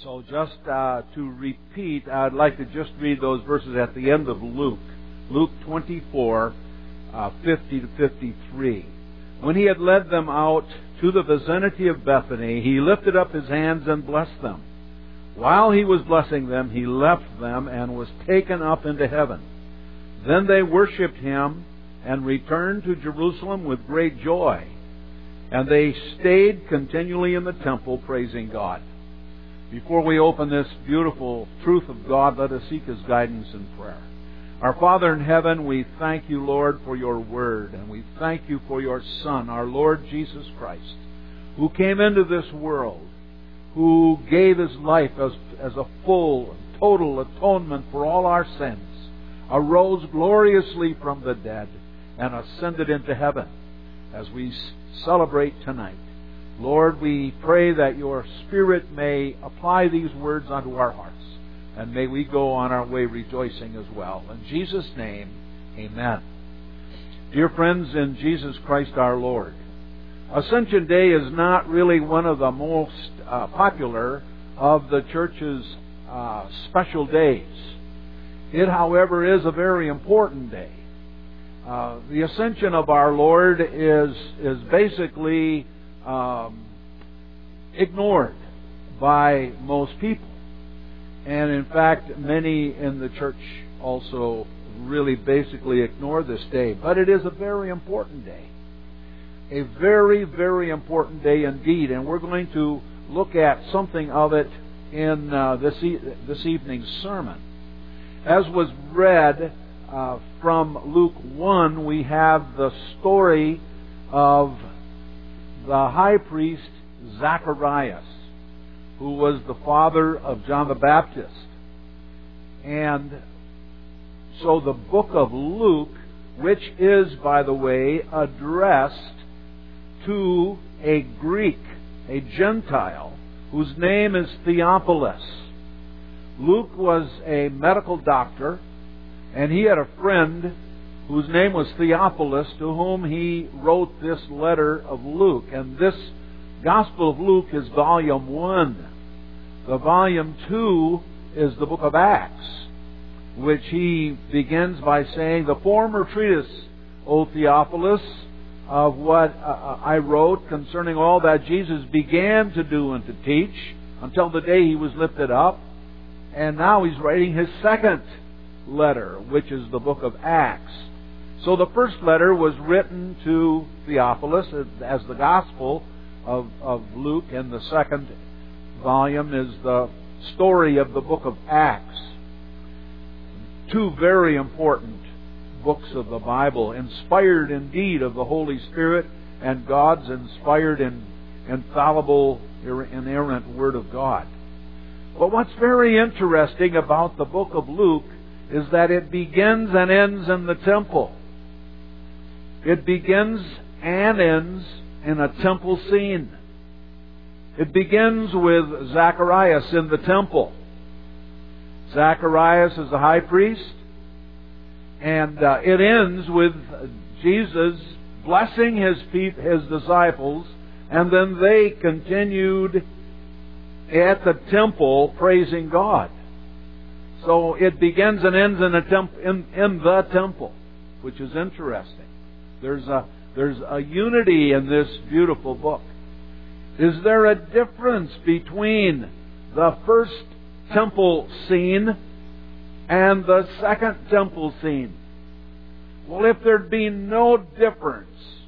So just to repeat, I'd like to just read those verses at the end of Luke. Luke 24, 50 to 53. When he had led them out to the vicinity of Bethany, he lifted up his hands and blessed them. While he was blessing them, he left them and was taken up into heaven. Then they worshipped him and returned to Jerusalem with great joy. And they stayed continually in the temple, praising God. Before we open this beautiful truth of God, let us seek His guidance in prayer. Our Father in heaven, we thank You, Lord, for Your Word, and we thank You for Your Son, our Lord Jesus Christ, who came into this world, who gave His life as a full and total atonement for all our sins, arose gloriously from the dead, and ascended into heaven. As we celebrate tonight, Lord, we pray that Your Spirit may apply these words unto our hearts, and may we go on our way rejoicing as well. In Jesus' name, amen. Dear friends in Jesus Christ our Lord, Ascension Day is not really one of the most popular of the church's special days. It, however, is a very important day. The Ascension of our Lord is basically ignored by most people. And in fact, many in the church also really basically ignore this day. But it is a very important day. A very, very important day indeed. And we're going to look at something of it in this evening's sermon. As was read from Luke 1, we have the story of the high priest Zacharias, who was the father of John the Baptist. And so the book of Luke, which is, by the way, addressed to a Greek, a Gentile, whose name is Theophilus. Luke was a medical doctor, and he had a friend whose name was Theophilus, to whom he wrote this letter of Luke. And this Gospel of Luke is volume 1. The volume 2 is the book of Acts, which he begins by saying, "The former treatise, O Theophilus, of what I wrote concerning all that Jesus began to do and to teach until the day He was lifted up." And now he's writing his second letter, which is the book of Acts. So the first letter was written to Theophilus as the Gospel of Luke, and the second volume is the story of the book of Acts. Two very important books of the Bible, inspired indeed of the Holy Spirit and God's inspired and infallible, inerrant Word of God. But what's very interesting about the book of Luke is that it begins and ends in the temple. It begins and ends in a temple scene. It begins with Zacharias in the temple. Zacharias is the high priest, and it ends with Jesus blessing his disciples, and then they continued at the temple praising God. So it begins and ends in the temple, which is interesting. There's a unity in this beautiful book. Is there a difference between the first temple scene and the second temple scene? Well, if there'd be no difference,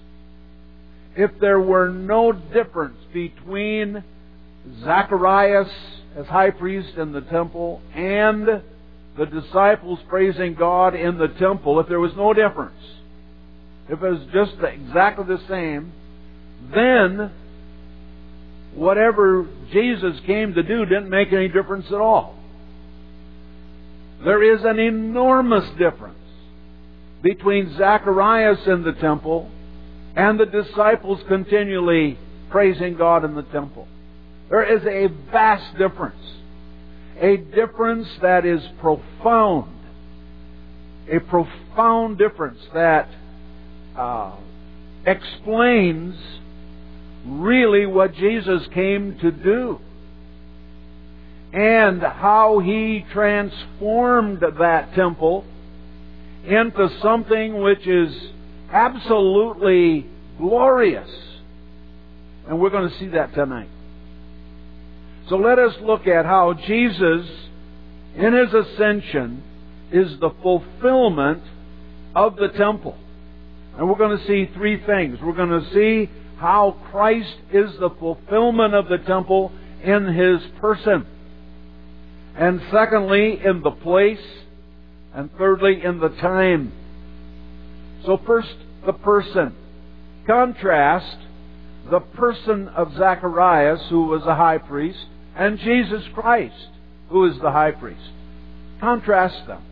if there were no difference between Zacharias as high priest in the temple and the disciples praising God in the temple, if there was no difference, if it was just exactly the same, then whatever Jesus came to do didn't make any difference at all. There is an enormous difference between Zacharias in the temple and the disciples continually praising God in the temple. There is a vast difference. A difference that is profound. A profound difference that explains really what Jesus came to do. and how He transformed that temple into something which is absolutely glorious. And we're going to see that tonight. So let us look at how Jesus, in His ascension, is the fulfillment of the temple. And we're going to see three things. We're going to see how Christ is the fulfillment of the temple in His person. And secondly, in the place. And thirdly, in the time. So first, the person. Contrast the person of Zacharias, who was a high priest, and Jesus Christ, who is the high priest. Contrast them.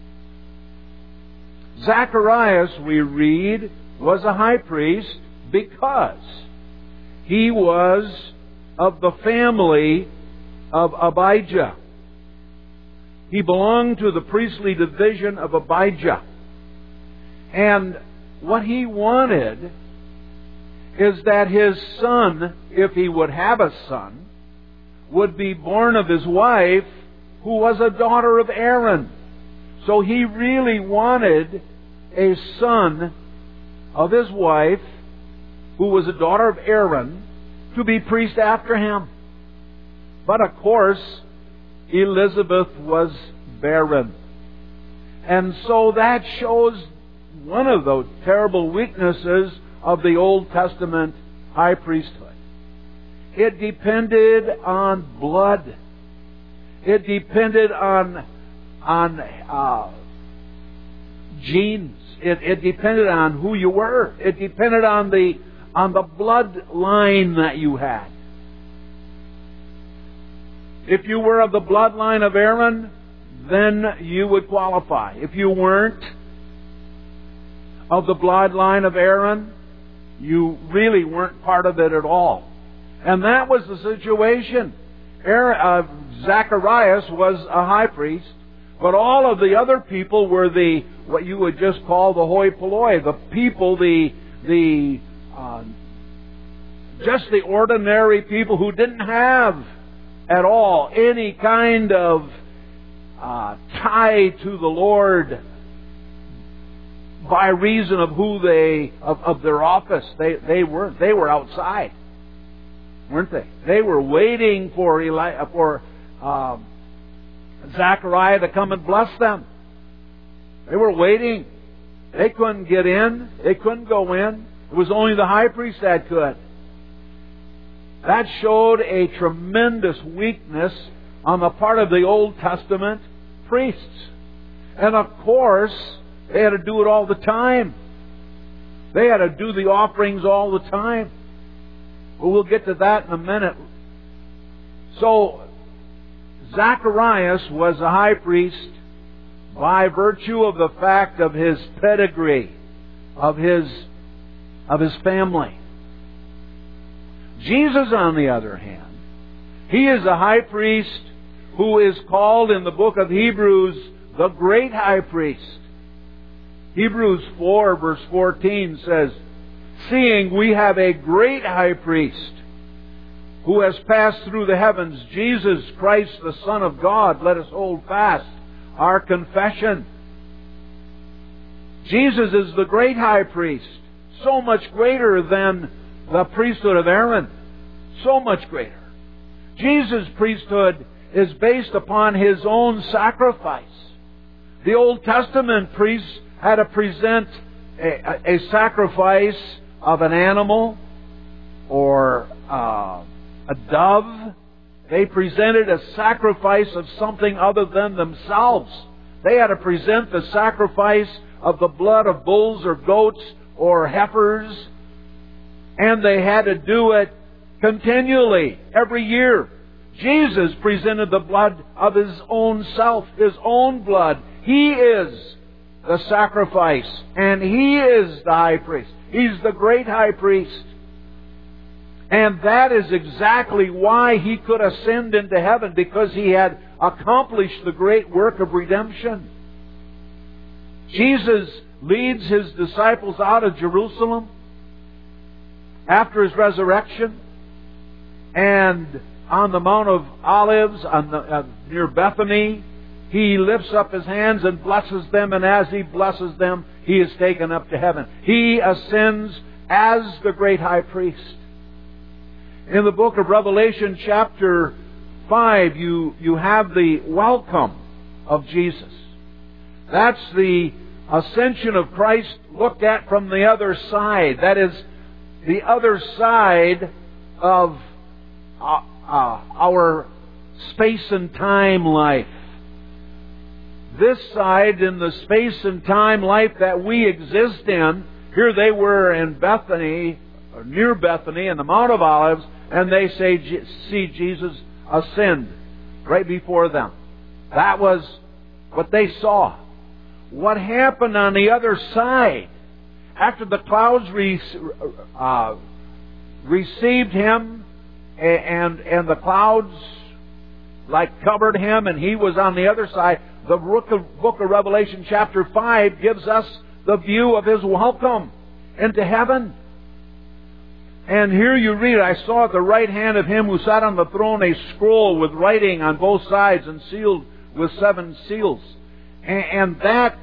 Zacharias, we read, was a high priest because he was of the family of Abijah. He belonged to the priestly division of Abijah. And what he wanted is that his son, if he would have a son, would be born of his wife, who was a daughter of Aaron. So he really wanted a son of his wife, who was a daughter of Aaron, to be priest after him. But of course, Elizabeth was barren. And so that shows one of the terrible weaknesses of the Old Testament high priesthood. It depended on blood. It depended on genes. It depended on who you were. It depended on the bloodline that you had. If you were of the bloodline of Aaron, then you would qualify. If you weren't of the bloodline of Aaron, you really weren't part of it at all. And that was the situation. Zacharias was a high priest, but all of the other people were what you would just call the hoi polloi, the people, just the ordinary people who didn't have at all any kind of tie to the Lord by reason of of their office. They were outside, weren't they? They were waiting for Zechariah to come and bless them. They were waiting. They couldn't get in. They couldn't go in. It was only the high priest that could. That showed a tremendous weakness on the part of the Old Testament priests. And of course, they had to do it all the time. They had to do the offerings all the time. But we'll get to that in a minute. So, Zacharias was a high priest by virtue of the fact of his pedigree, of his family. Jesus, on the other hand, He is a high priest who is called in the book of Hebrews the great high priest. Hebrews 4 verse 14 says, "Seeing we have a great high priest who has passed through the heavens, Jesus Christ, the Son of God, let us hold fast our confession." Jesus is the great high priest, so much greater than the priesthood of Aaron. So much greater. Jesus' priesthood is based upon His own sacrifice. The Old Testament priests had to present a sacrifice of an animal or a dove. They presented a sacrifice of something other than themselves. They had to present the sacrifice of the blood of bulls or goats or heifers, and they had to do it continually, every year. Jesus presented the blood of His own self, His own blood. He is the sacrifice, and He is the high priest. He's the great high priest. And that is exactly why He could ascend into heaven, because He had accomplished the great work of redemption. Jesus leads His disciples out of Jerusalem after His resurrection, and on the Mount of Olives near Bethany, He lifts up His hands and blesses them, and as He blesses them, He is taken up to heaven. He ascends as the great high priest. In the book of Revelation, chapter 5, you have the welcome of Jesus. That's the ascension of Christ looked at from the other side. That is, the other side of our space and time life. This side, in the space and time life that we exist in, here they were in Bethany, or near Bethany, in the Mount of Olives, and they see Jesus ascend right before them. That was what they saw. What happened on the other side, after the clouds received Him, and the clouds covered Him, and He was on the other side, the book of Revelation chapter 5 gives us the view of His welcome into heaven. And here you read, I saw at the right hand of Him who sat on the throne a scroll with writing on both sides and sealed with 7 seals. And that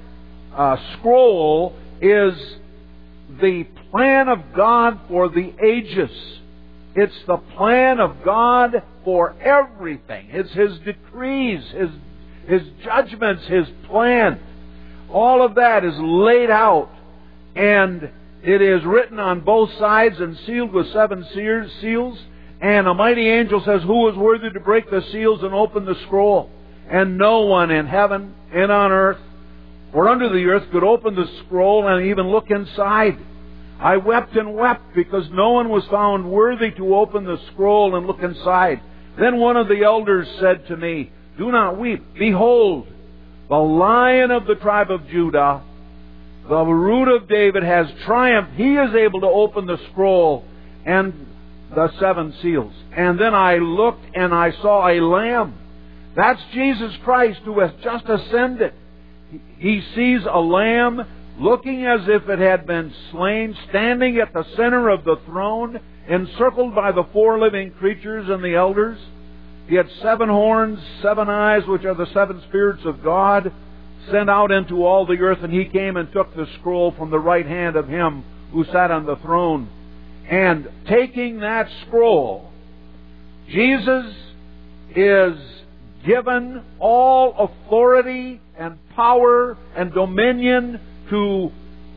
scroll is the plan of God for the ages. It's the plan of God for everything. It's His decrees, His judgments, His plan. All of that is laid out, and it is written on both sides and sealed with 7 seals. And a mighty angel says, "Who is worthy to break the seals and open the scroll?" And no one in heaven and on earth or under the earth could open the scroll and even look inside. I wept and wept because no one was found worthy to open the scroll and look inside. Then one of the elders said to me, "Do not weep. Behold, the Lion of the tribe of Judah, the Root of David, has triumphed. He is able to open the scroll and the 7 seals." And then I looked and I saw a lamb. That's Jesus Christ who has just ascended. He sees a lamb looking as if it had been slain, standing at the center of the throne, encircled by the 4 living creatures and the elders. He had 7 horns, 7 eyes, which are the 7 spirits of God, sent out into all the earth. And He came and took the scroll from the right hand of Him who sat on the throne. And taking that scroll, Jesus is given all authority and power and dominion to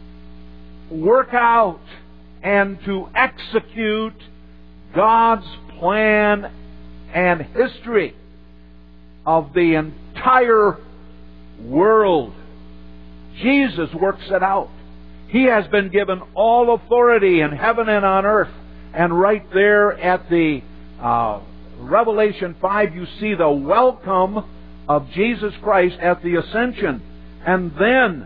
work out and to execute God's plan and history of the entire world. Jesus works it out. He has been given all authority in heaven and on earth. And right there at the Revelation 5, you see the welcome of Jesus Christ at the ascension. And then,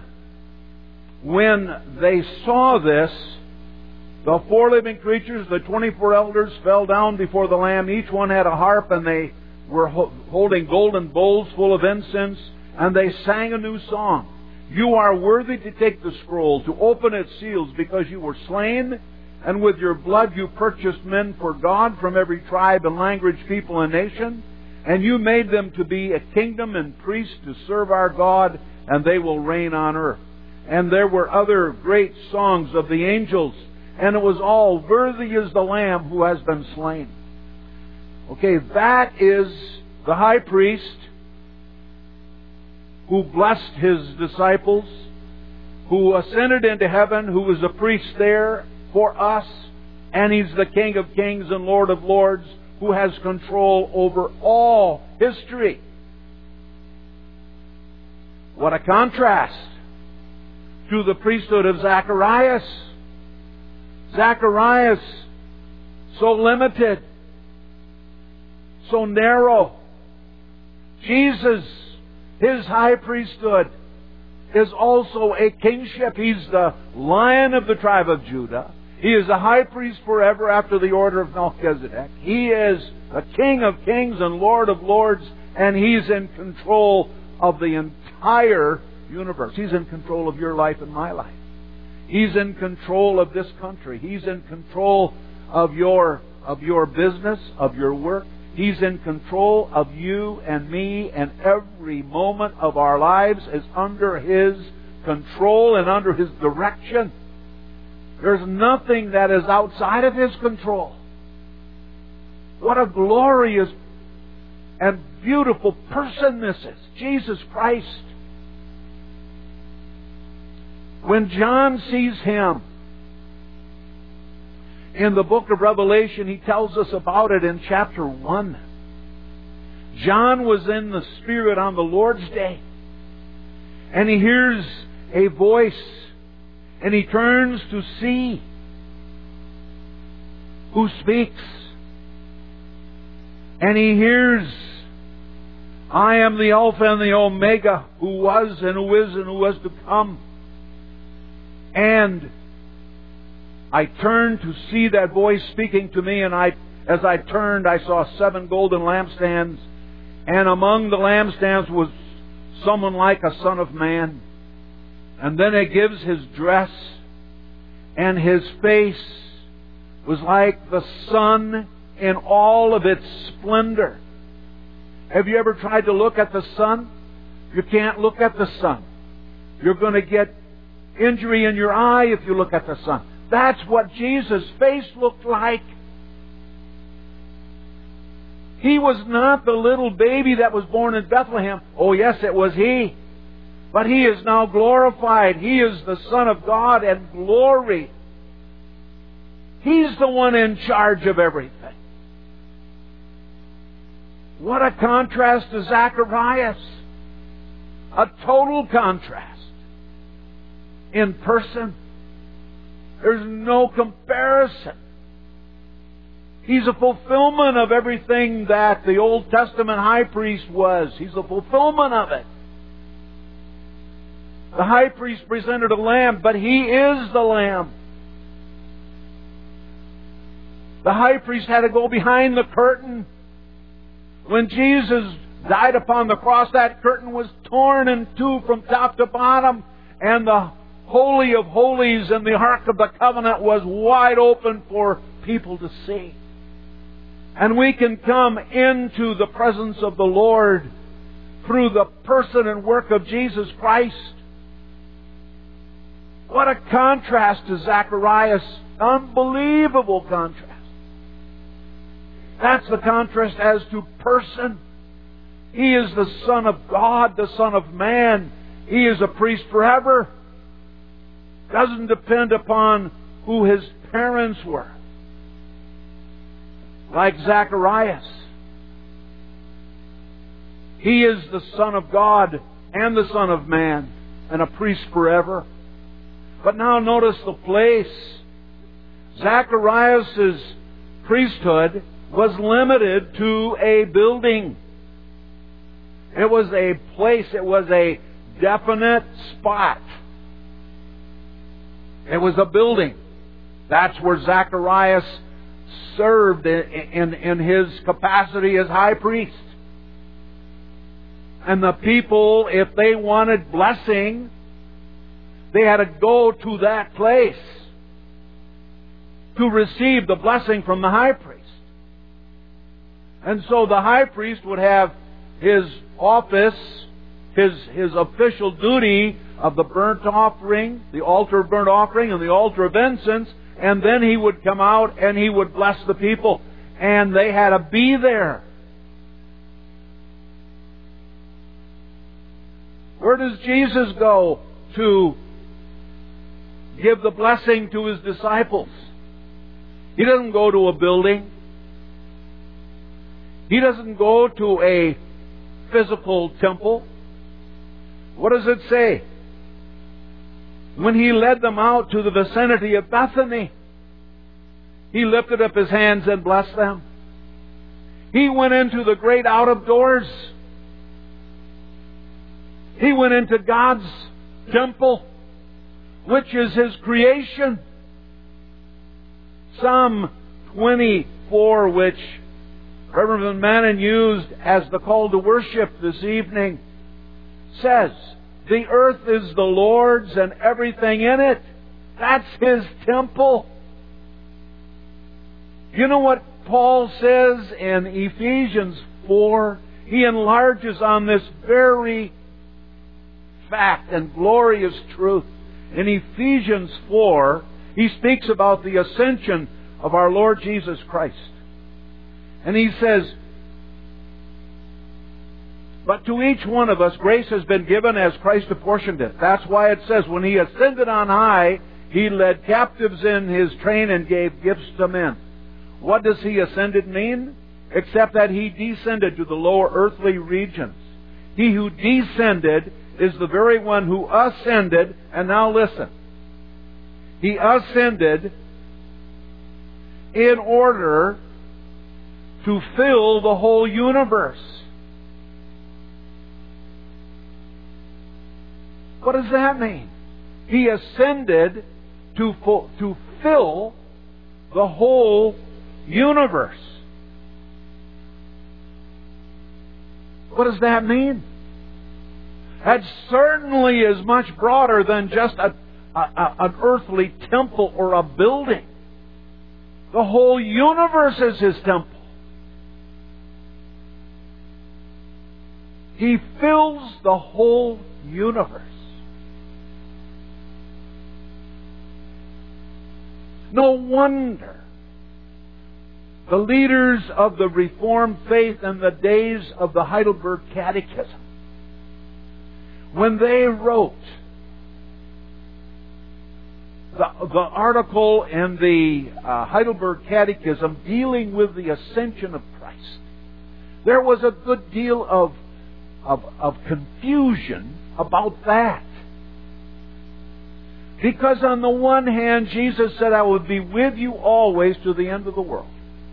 when they saw this, the 4 living creatures, the 24 elders, fell down before the Lamb. Each one had a harp, and they were holding golden bowls full of incense, and they sang a new song. "You are worthy to take the scroll, to open its seals, because you were slain, and with your blood you purchased men for God from every tribe and language, people, and nation. And you made them to be a kingdom and priests to serve our God, and they will reign on earth." And there were other great songs of the angels, and it was all, "Worthy is the Lamb who has been slain." Okay, that is the high priest who blessed His disciples, who ascended into heaven, who was a priest there for us, and He's the King of kings and Lord of lords, who has control over all history. What a contrast to the priesthood of Zacharias. Zacharias, so limited, so narrow. Jesus, His high priesthood, is also a kingship. He's the Lion of the tribe of Judah. He is a high priest forever after the order of Melchizedek. He is the King of kings and Lord of lords, and He's in control of the entire universe. He's in control of your life and my life. He's in control of this country. He's in control of your business, of your work. He's in control of you and me, and every moment of our lives is under His control and under His direction. There's nothing that is outside of His control. What a glorious and beautiful person this is, Jesus Christ. When John sees Him in the book of Revelation, he tells us about it in chapter 1. John was in the Spirit on the Lord's day, and he hears a voice, and he turns to see who speaks. And he hears, I am the Alpha and the Omega, who was and who is and who was to come. And I turned to see that voice speaking to me, and as I turned, I saw 7 golden lampstands, and among the lampstands was someone like a son of man. And then it gives his dress, and his face was like the sun in all of its splendor. Have you ever tried to look at the sun? You can't look at the sun. You're going to get injury in your eye if you look at the sun. That's what Jesus' face looked like. He was not the little baby that was born in Bethlehem. Oh yes, it was He. But He is now glorified. He is the Son of God and glory. He's the one in charge of everything. What a contrast to Zacharias. A total contrast. In person. There's no comparison. He's a fulfillment of everything that the Old Testament high priest was. He's a fulfillment of it. The high priest presented a lamb, but He is the Lamb. The high priest had to go behind the curtain. When Jesus died upon the cross, that curtain was torn in two from top to bottom, and the Holy of Holies and the Ark of the Covenant was wide open for people to see. And we can come into the presence of the Lord through the person and work of Jesus Christ. What a contrast to Zacharias. Unbelievable contrast. That's the contrast as to person. He is the Son of God, the Son of Man. He is a priest forever. Doesn't depend upon who his parents were. Like Zacharias. He is the Son of God and the Son of Man and a priest forever. But now notice the place. Zacharias' priesthood was limited to a building. It was a place, it was a definite spot. It was a building. That's where Zacharias served in his capacity as high priest. And the people, if they wanted blessing, they had to go to that place to receive the blessing from the high priest. And so the high priest would have his office, his official duty of the burnt offering, the altar of burnt offering and the altar of incense, and then he would come out and he would bless the people. And they had to be there. Where does Jesus go to give the blessing to His disciples? He doesn't go to a building. He doesn't go to a physical temple. What does it say? When He led them out to the vicinity of Bethany, He lifted up His hands and blessed them. He went into the great out of doors. He went into God's temple, which is His creation. Psalm 24, which Reverend Mannon used as the call to worship this evening, says, the earth is the Lord's and everything in it. That's His temple. You know what Paul says in Ephesians 4, he enlarges on this very fact and glorious truth. In Ephesians 4, he speaks about the ascension of our Lord Jesus Christ. And he says, "But to each one of us grace has been given as Christ apportioned it." That's why it says, when He ascended on high, He led captives in His train and gave gifts to men. What does He ascended mean? Except that He descended to the lower earthly regions. He who descended is the very one who ascended. And now listen. He ascended in order to fill the whole universe. What does that mean? He ascended to fill the whole universe. What does that mean? That certainly is much broader than just an earthly temple or a building. The whole universe is His temple. He fills the whole universe. No wonder the leaders of the Reformed faith in the days of the Heidelberg Catechism, when they wrote the article in the Heidelberg Catechism dealing with the ascension of Christ, there was a good deal of confusion about that. Because on the one hand, Jesus said, "I will be with you always to the end of the world."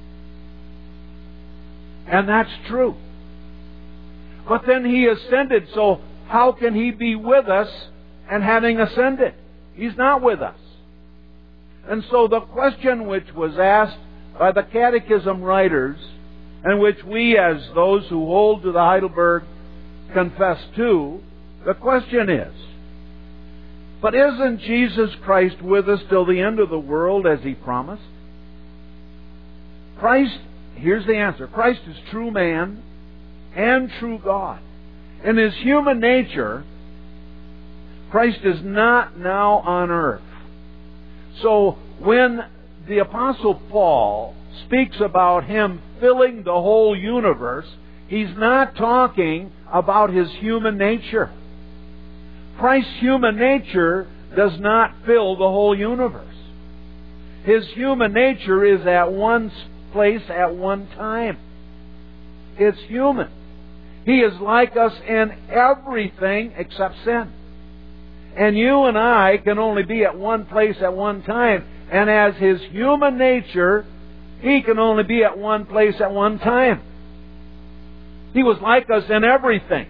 And that's true. But then He ascended, so how can He be with us and having ascended? He's not with us. And so the question which was asked by the Catechism writers, and which we as those who hold to the Heidelberg confess to, the question is, but isn't Jesus Christ with us till the end of the world as He promised? Christ, here's the answer. Christ is true man and true God. In His human nature, Christ is not now on earth. So when the Apostle Paul speaks about Him filling the whole universe, he's not talking about His human nature. Christ's human nature does not fill the whole universe. His human nature is at one place at one time. It's human. He is like us in everything except sin. And you and I can only be at one place at one time. And as His human nature, He can only be at one place at one time. He was like us in everything.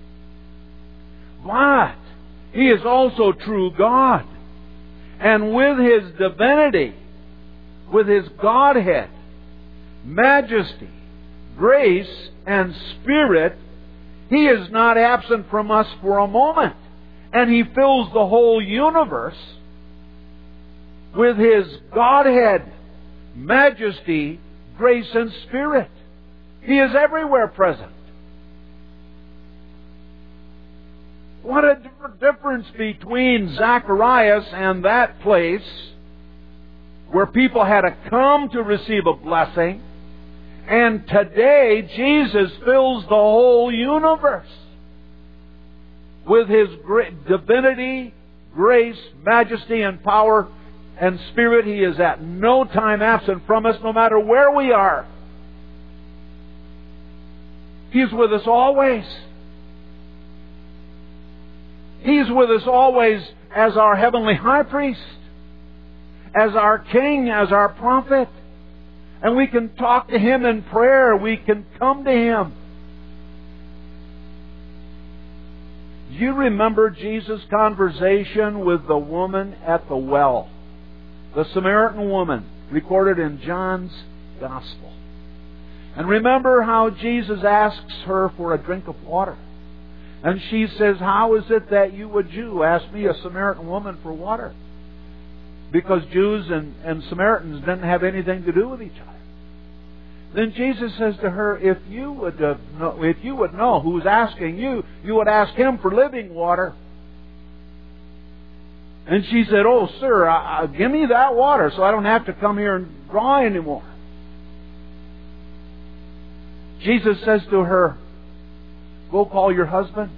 But He is also true God. And with His divinity, with His Godhead, majesty, grace, and Spirit, He is not absent from us for a moment. And He fills the whole universe with His Godhead, majesty, grace, and Spirit. He is everywhere present. What a difference between Zacharias and that place where people had to come to receive a blessing, and today Jesus fills the whole universe with His divinity, grace, majesty, and power and Spirit. He is at no time absent from us, no matter where we are. He's with us always. He's with us always as our heavenly high priest, as our king, as our prophet. And we can talk to Him in prayer. We can come to Him. Do you remember Jesus' conversation with the woman at the well? The Samaritan woman, recorded in John's Gospel. And remember how Jesus asks her for a drink of water. And she says, "How is it that you, a Jew, ask me, a Samaritan woman, for water?" Because Jews and Samaritans didn't have anything to do with each other. Then Jesus says to her, if you would know who's asking you, you would ask him for living water. And she said, oh, sir, give me that water so I don't have to come here and draw anymore. Jesus says to her, go call your husband.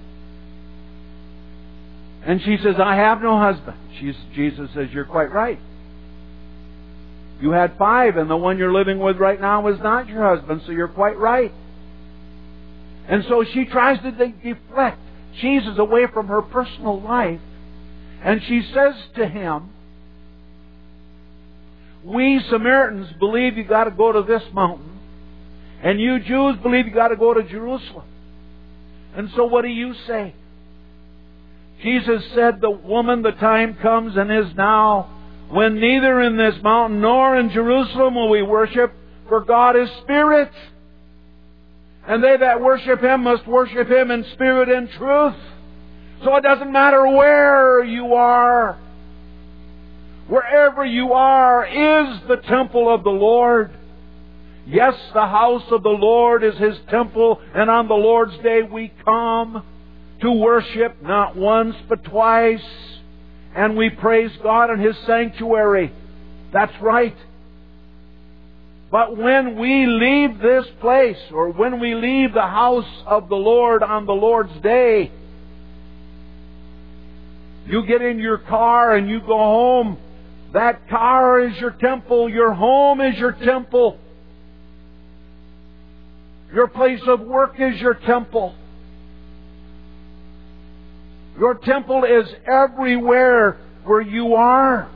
And she says, I have no husband. Jesus says, you're quite right. You had 5, and the one you're living with right now is not your husband, so you're quite right. And so she tries to deflect Jesus away from her personal life. And she says to him, we Samaritans believe you got to go to this mountain, and you Jews believe you got to go to Jerusalem. And so what do you say? Jesus said, the woman, the time comes and is now, when neither in this mountain nor in Jerusalem will we worship, for God is Spirit. And they that worship Him must worship Him in spirit and truth. So it doesn't matter where you are. Wherever you are is the temple of the Lord. Yes, the house of the Lord is His temple, and on the Lord's day we come to worship not once but twice. And we praise God in His sanctuary. That's right. But when we leave this place, or when we leave the house of the Lord on the Lord's day, you get in your car and you go home. That car is your temple. Your home is your temple. Your place of work is your temple. Your temple is everywhere where you are.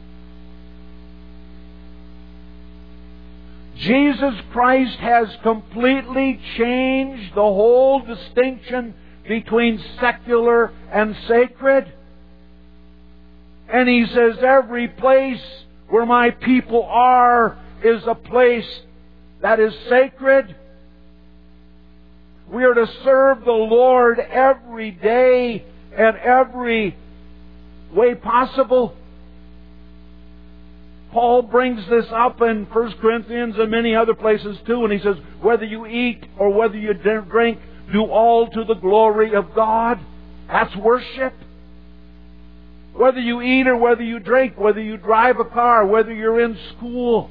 Jesus Christ has completely changed the whole distinction between secular and sacred. And He says, every place where my people are is a place that is sacred. We are to serve the Lord every day and every way possible. Paul brings this up in 1 Corinthians and many other places too, and he says, whether you eat or whether you drink, do all to the glory of God. That's worship. Whether you eat or whether you drink, whether you drive a car, whether you're in school,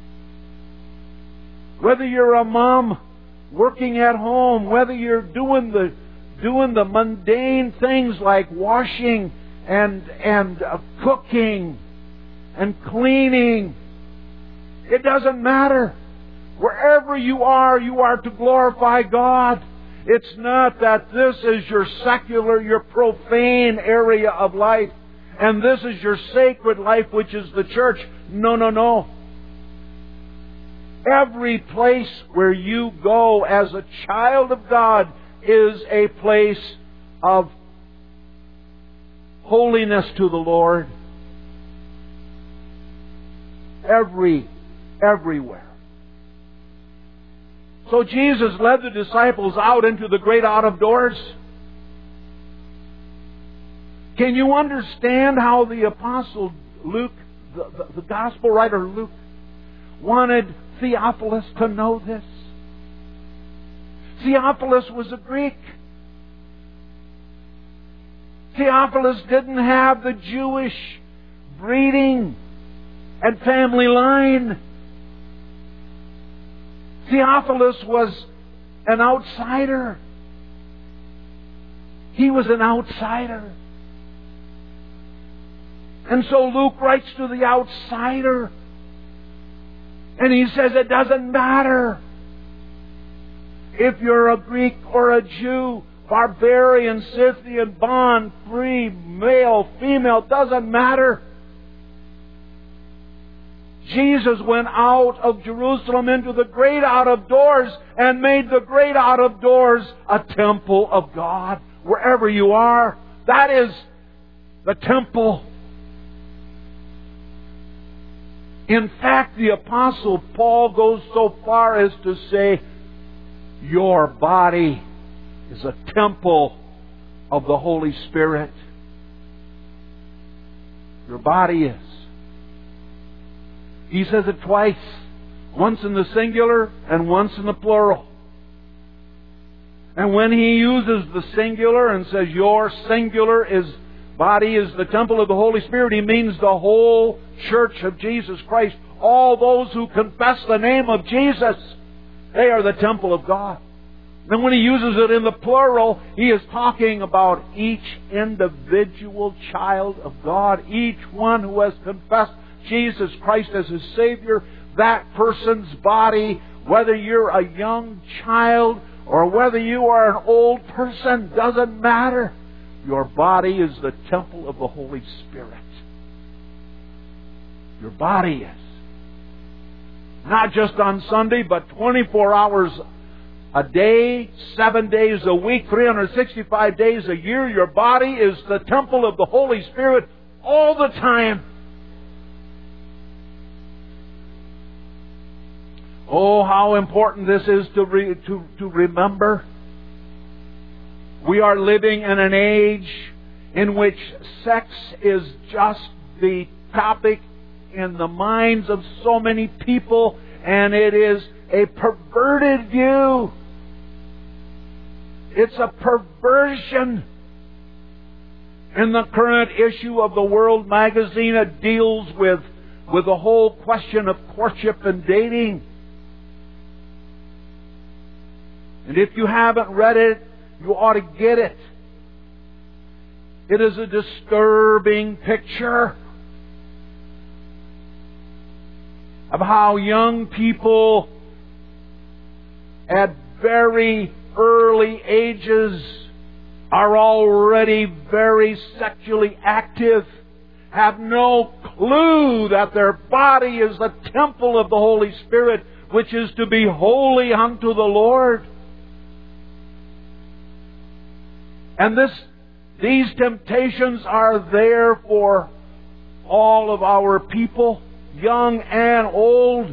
whether you're a mom working at home, whether you're doing the mundane things like washing and cooking and cleaning. It doesn't matter. Wherever you are to glorify God. It's not that this is your secular, your profane area of life, and this is your sacred life, which is the church. No, no, no. Every place where you go as a child of God is a place of holiness to the Lord. Everywhere. So Jesus led the disciples out into the great out of doors. Can you understand how the apostle Luke, the gospel writer Luke, wanted Theophilus to know this? Theophilus was a Greek. Theophilus didn't have the Jewish breeding and family line. Theophilus was an outsider. He was an outsider. And so Luke writes to the outsider. And he says it doesn't matter if you're a Greek or a Jew, barbarian, Scythian, bond, free, male, female, doesn't matter. Jesus went out of Jerusalem into the great out of doors and made the great out of doors a temple of God. Wherever you are, that is the temple. In fact, the Apostle Paul goes so far as to say, your body is a temple of the Holy Spirit. Your body is. He says it twice. Once in the singular and once in the plural. And when He uses the singular and says, your singular body is the temple of the Holy Spirit, He means the whole church of Jesus Christ. All those who confess the name of Jesus, they are the temple of God. And when He uses it in the plural, He is talking about each individual child of God. Each one who has confessed Jesus Christ as his Savior, that person's body, whether you're a young child or whether you are an old person, doesn't matter. Your body is the temple of the Holy Spirit. Your body is. Not just on Sunday, but 24 hours a day, 7 days a week, 365 days a year. Your body is the temple of the Holy Spirit all the time. Oh, how important this is to remember. We are living in an age in which sex is just the topic in the minds of so many people, and it is a perverted view. It's a perversion. In the current issue of the World magazine, it deals with the whole question of courtship and dating. And if you haven't read it, you ought to get it. It is a disturbing picture of how young people at very early ages are already very sexually active, have no clue that their body is the temple of the Holy Spirit, which is to be holy unto the Lord. And these temptations are there for all of our people, young and old.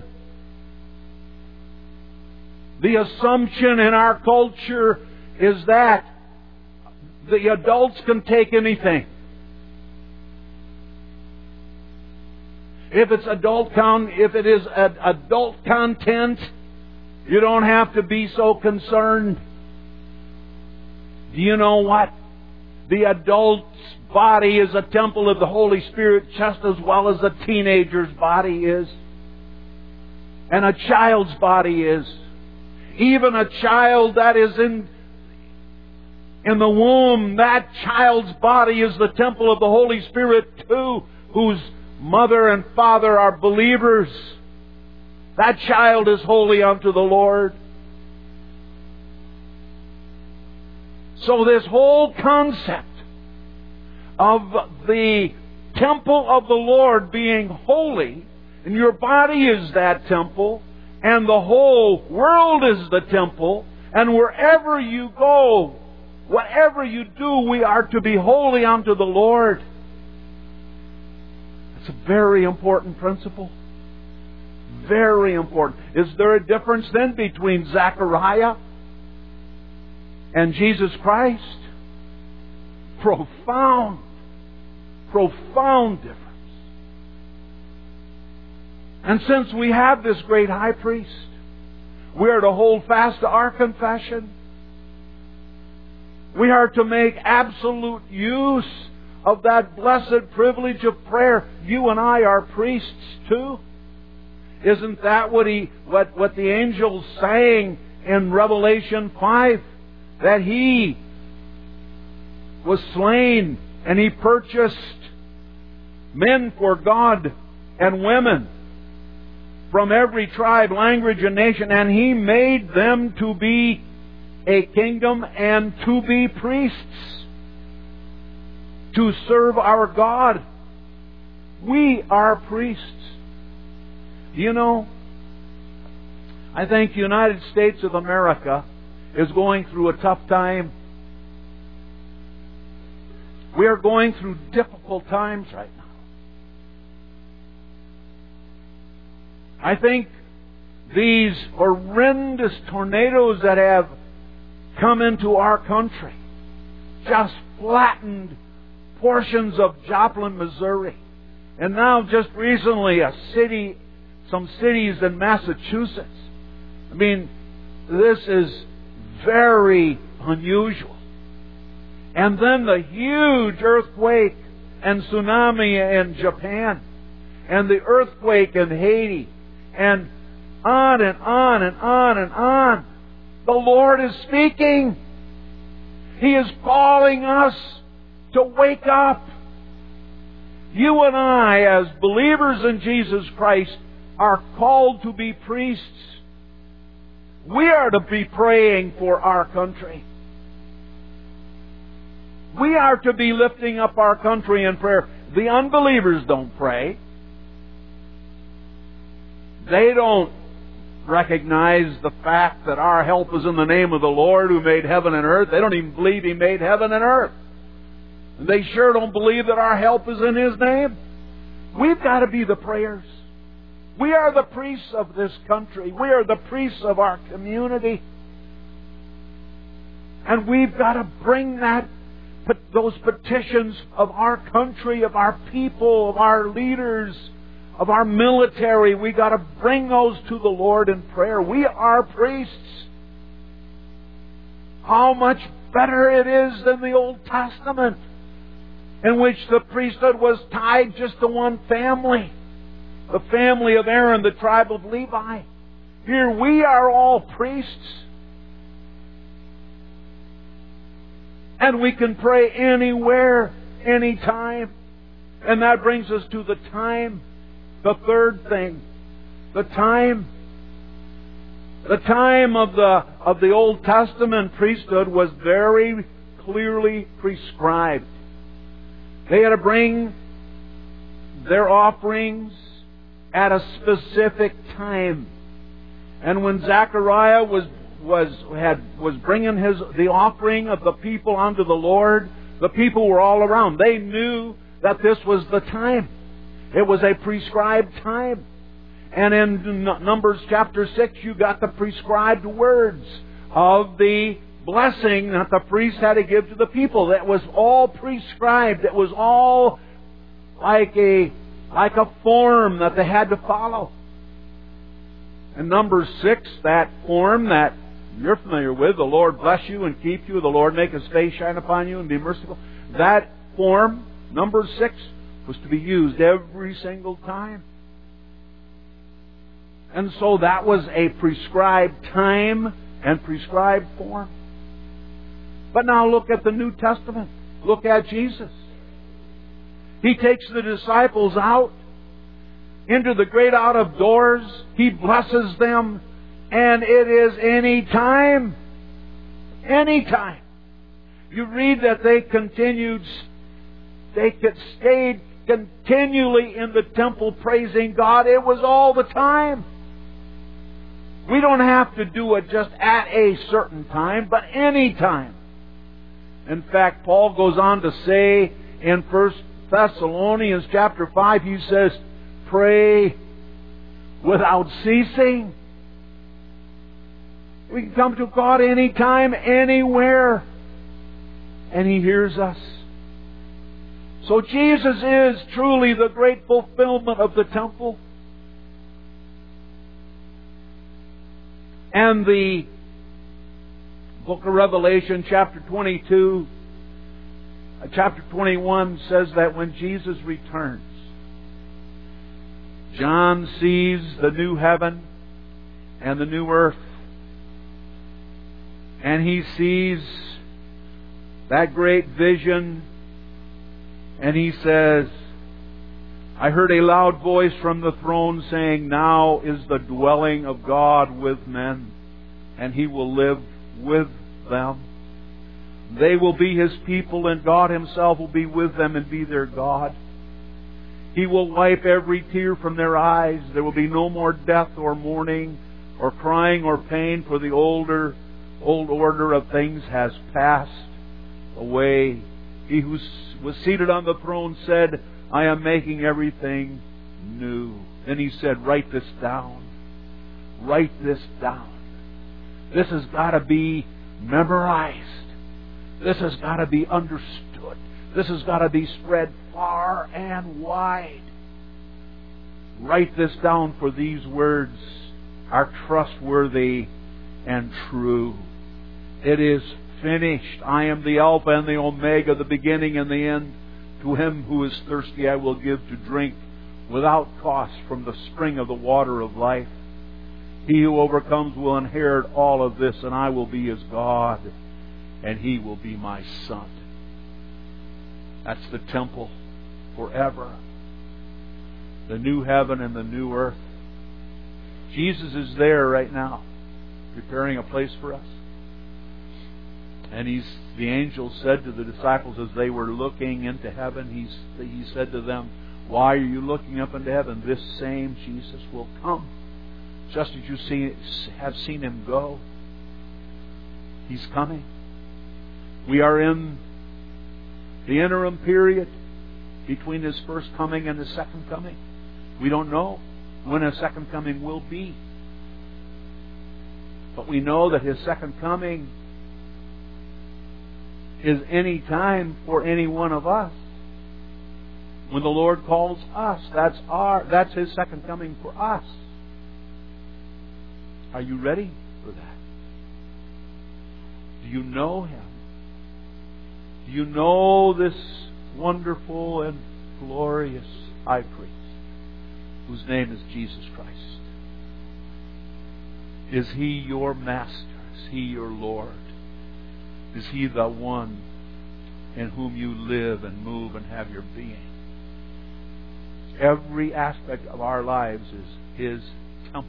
The assumption in our culture is that the adults can take anything. If it is adult content, you don't have to be so concerned. Do you know what? The adult's body is a temple of the Holy Spirit just as well as a teenager's body is. And a child's body is. Even a child that is in the womb, that child's body is the temple of the Holy Spirit too, whose mother and father are believers. That child is holy unto the Lord. So this whole concept of the temple of the Lord being holy, and your body is that temple, and the whole world is the temple, and wherever you go, whatever you do, we are to be holy unto the Lord. It's a very important principle. Very important. Is there a difference then between Zechariah and Jesus Christ? Profound difference. And since we have this great high priest, we are to hold fast to our confession. We are to make absolute use of that blessed privilege of prayer. You and I are priests too. Isn't that what the angels sang in Revelation 5? That He was slain and He purchased men for God and women from every tribe, language, and nation, and He made them to be a kingdom and to be priests, to serve our God. We are priests. You know, I think the United States of America is going through a tough time. We are going through difficult times right now. I think these horrendous tornadoes that have come into our country just flattened portions of Joplin, Missouri. And now just recently a city some cities in Massachusetts. I mean, this is very unusual. And then the huge earthquake and tsunami in Japan, and the earthquake in Haiti, and on and on and on and on. The Lord is speaking. He is calling us to wake up. You and I, as believers in Jesus Christ, are called to be priests. We are to be praying for our country. We are to be lifting up our country in prayer. The unbelievers don't pray. They don't recognize the fact that our help is in the name of the Lord who made heaven and earth. They don't even believe He made heaven and earth. And they sure don't believe that our help is in His name. We've got to be the prayers. We are the priests of this country. We are the priests of our community. And we've got to bring those petitions of our country, of our people, of our leaders, of our military. We've got to bring those to the Lord in prayer. We are priests. How much better it is than the Old Testament, in which the priesthood was tied just to one family. The family of Aaron, the tribe of Levi. Here we are all priests. And we can pray anywhere, anytime. And that brings us to the time. The third thing. The time. The time of the Old Testament priesthood was very clearly prescribed. They had to bring their offerings at a specific time. And when Zechariah was bringing the offering of the people unto the Lord, the people were all around. They knew that this was the time. It was a prescribed time. And in Numbers chapter 6, you got the prescribed words of the blessing that the priest had to give to the people. That was all prescribed. It was all like a form that they had to follow. In Numbers 6, that form that you're familiar with, the Lord bless you and keep you, the Lord make His face shine upon you and be merciful. That form, Numbers 6, was to be used every single time. And so that was a prescribed time and prescribed form. But now look at the New Testament. Look at Jesus. He takes the disciples out into the great out of doors. He blesses them. And it is any time. Any time. You read that they stayed continually in the temple praising God. It was all the time. We don't have to do it just at a certain time, but any time. In fact, Paul goes on to say in 1 Thessalonians chapter 5, he says, pray without ceasing. We can come to God anytime, anywhere, and He hears us. So Jesus is truly the great fulfillment of the temple. And the book of Revelation, chapter 22, chapter 21 says that when Jesus returns, John sees the new heaven and the new earth. And he sees that great vision, and he says, I heard a loud voice from the throne saying, now is the dwelling of God with men, and He will live with them. They will be His people, and God Himself will be with them and be their God. He will wipe every tear from their eyes. There will be no more death or mourning or crying or pain, for the old order of things has passed away. He who was seated on the throne said, I am making everything new. Then He said, write this down. Write this down. This has got to be memorized. This has got to be understood. This has got to be spread far and wide. Write this down, for these words are trustworthy and true. It is finished. I am the Alpha and the Omega, the beginning and the end. To him who is thirsty I will give to drink without cost from the spring of the water of life. He who overcomes will inherit all of this, and I will be his God, and he will be my son. That's the temple forever. The new heaven and the new earth. Jesus is there right now, preparing a place for us. And the angel said to the disciples as they were looking into heaven, he said to them, why are you looking up into heaven? This same Jesus will come, just as you have seen him go. He's coming. We are in the interim period between his first coming and his second coming. We don't know when his second coming will be. But we know that his second coming is any time for any one of us. When the Lord calls us, that's his second coming for us. Are you ready for that? Do you know him? Do you know this wonderful and glorious high priest whose name is Jesus Christ? Is he your master? Is he your Lord? Is he the one in whom you live and move and have your being? Every aspect of our lives is his temple.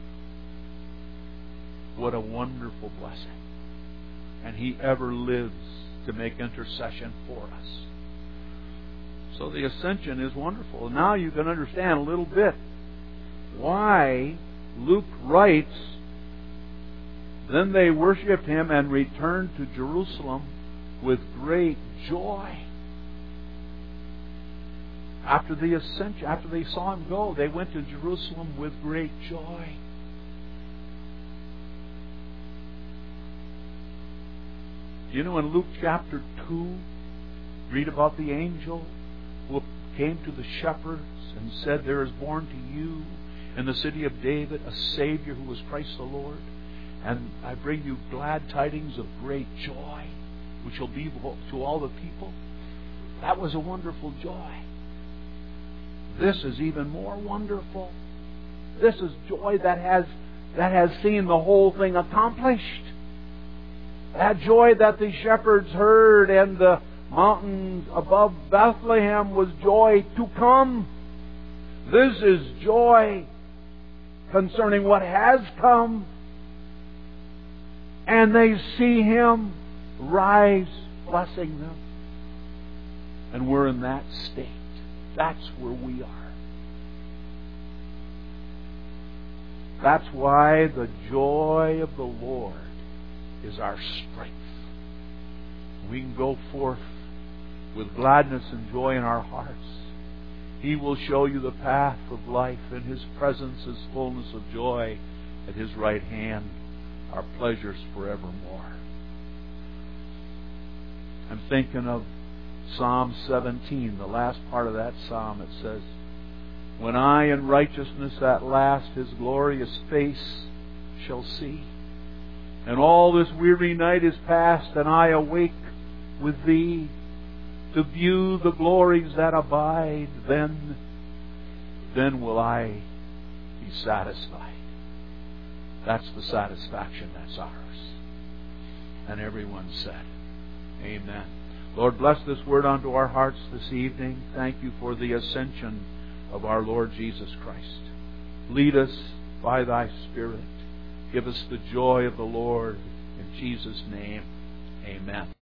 What a wonderful blessing. And he ever lives to make intercession for us. So the ascension is wonderful. Now you can understand a little bit why Luke writes, then they worshipped him and returned to Jerusalem with great joy. After the ascension, after they saw him go, they went to Jerusalem with great joy. You know, in Luke chapter 2, read about the angel who came to the shepherds and said, there is born to you in the city of David a Savior who is Christ the Lord. And I bring you glad tidings of great joy, which will be to all the people. That was a wonderful joy. This is even more wonderful. This is joy that has seen the whole thing accomplished. That joy that the shepherds heard and the mountains above Bethlehem was joy to come. This is joy concerning what has come. And they see him rise, blessing them. And we're in that state. That's where we are. That's why the joy of the Lord is our strength. We can go forth with gladness and joy in our hearts. He will show you the path of life. In his presence is fullness of joy. At his right hand are pleasures forevermore. I'm thinking of Psalm 17, the last part of that psalm. It says, when I in righteousness at last his glorious face shall see, and all this weary night is past, and I awake with thee to view the glories that abide, then will I be satisfied. That's the satisfaction that's ours. And everyone said, amen. Lord, bless this word unto our hearts this evening. Thank you for the ascension of our Lord Jesus Christ. Lead us by thy Spirit. Give us the joy of the Lord. In Jesus' name, amen.